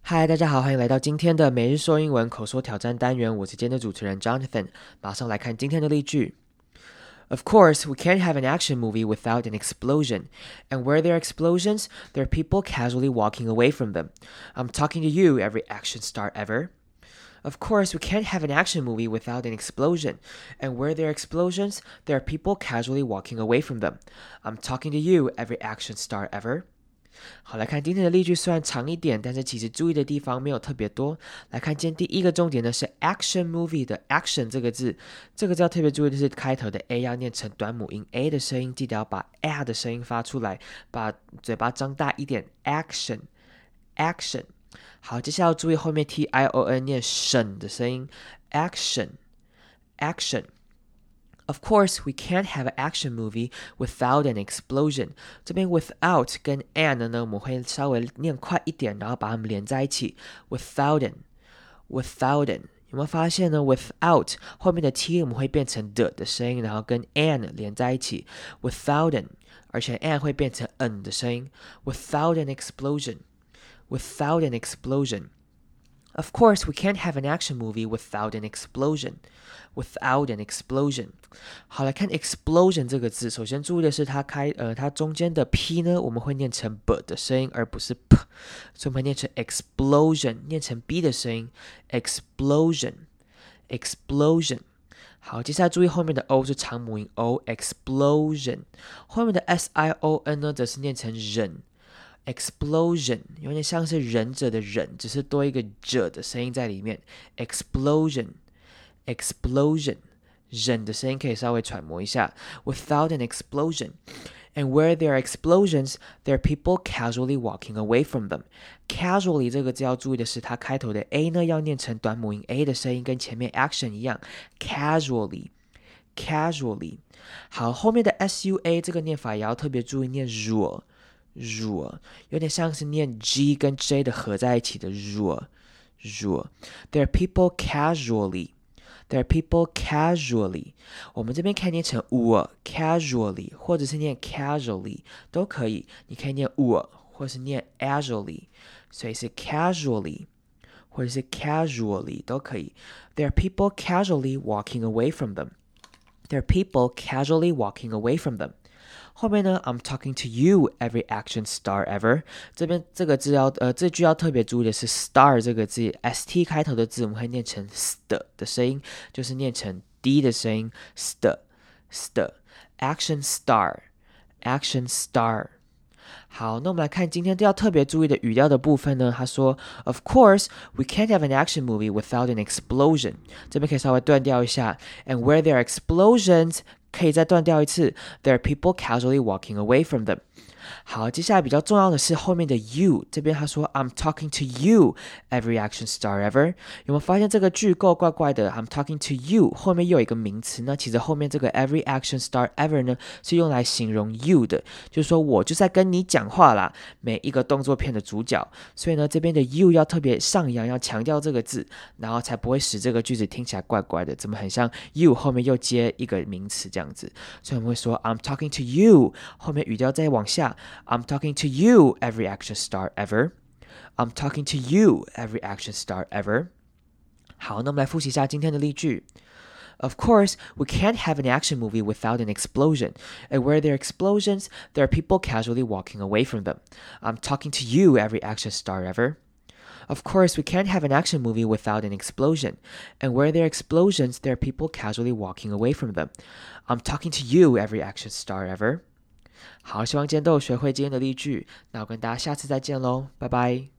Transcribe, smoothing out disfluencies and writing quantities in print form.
嗨，大家好，欢迎来到今天的每日说英文口说挑战单元。我是今天的主持人 Jonathan。马上来看今天的例句。Of course, we can't have an action movie without an explosion. And where there are explosions, there are people casually walking away from them. I'm talking to you, every action star ever. Of course, we can't have an action movie without an explosion. And where there are explosions, there are people casually walking away from them. I'm talking to you, every action star ever. 好，来看今天的例句，虽然长一点，但是其实注意的地方没有特别多。来看今天第一个重点呢是 action movie 的 action 这个字，这个字要特别注意的是开头的 a 要念成短母音 a 的声音，记得要把 a 的声音发出来，把嘴巴张大一点 action action。好，接下来要注意后面 tion 念省的声音 action action。Of course, we can't have an action movie without an explosion. 这边 without 跟 and 呢，我们会稍微念快一点，然后把它们连在一起。without an， 有没有发现呢 ？without 后面的 t 我们会变成的声音，然后跟 and 连在一起。without an， 而且 and 会变成 n 的声音。without an explosion. Of course, we can't have an action movie without an explosion. 好，来看 explosion 这个字，首先注意的是它中间的 p 呢，我们会念成 b 的声音，而不是 p， 所以我们会念成 explosion， 念成 b 的声音 explosion。好，接下来注意后面的 o 是长母音 o explosion， 后面的 sion 呢，則是念成忍。explosion 有点像是忍者的忍，只是多一个者的声音在里面。explosion， 忍的声音可以稍微揣摩一下。Without an explosion. And where there are explosions, there are people casually walking away from them. Casually 这个字要注意的是，它开头的 a 呢要念成短母音 a 的声音，跟前面 action 一样。casually。好，后面的 sua 这个念法也要特别注意念弱，有点像是念 g 跟 j 的合在一起的弱。There are people casually， 我们这边可以念成 casually， 或者是念 casually 都可以，你可以念或是念 casually， 所以是 casually 或者是 casually 都可以。There are people casually walking away from them. 后面呢 I'm talking to you, every action star ever. 这边这个字这句要特别注意的是 star 这个字 st 开头的字我们会念成 st 的声音，就是念成 d 的声音 st action star。好，那我们来看今天要特别注意的语调的部分呢。他说 Of course, we can't have an action movie without an explosion. 这边可以稍微断掉一下。And where there are explosions, 可以再断掉一次。There are people casually walking away from them. 好，接下来比较重要的是后面的 you， 这边他说 I'm talking to you, every action star ever. 有没有发现这个句构怪怪的 I'm talking to you 后面又有一个名词呢？其实后面这个 every action star ever 呢是用来形容 you 的，就是说我就在跟你讲话啦，每一个动作片的主角。所以呢这边的 you 要特别上扬，要强调这个字，然后才不会使这个句子听起来怪怪的，怎么很像 you 后面又接一个名词这样子。所以我们会说 I'm talking to you 后面语调再往下I'm talking to you, every action star ever. I'm talking to you, every action star ever. 好，那我们来复习一下今天的例句。Of course, we can't have an action movie without an explosion. And where there are explosions, there are people casually walking away from them. I'm talking to you, every action star ever. Of course, we can't have an action movie without an explosion. And where there are explosions, there are people casually walking away from them. I'm talking to you, every action star ever. 好，希望今天都有学会今天的例句，那我跟大家下次再见喽，拜拜。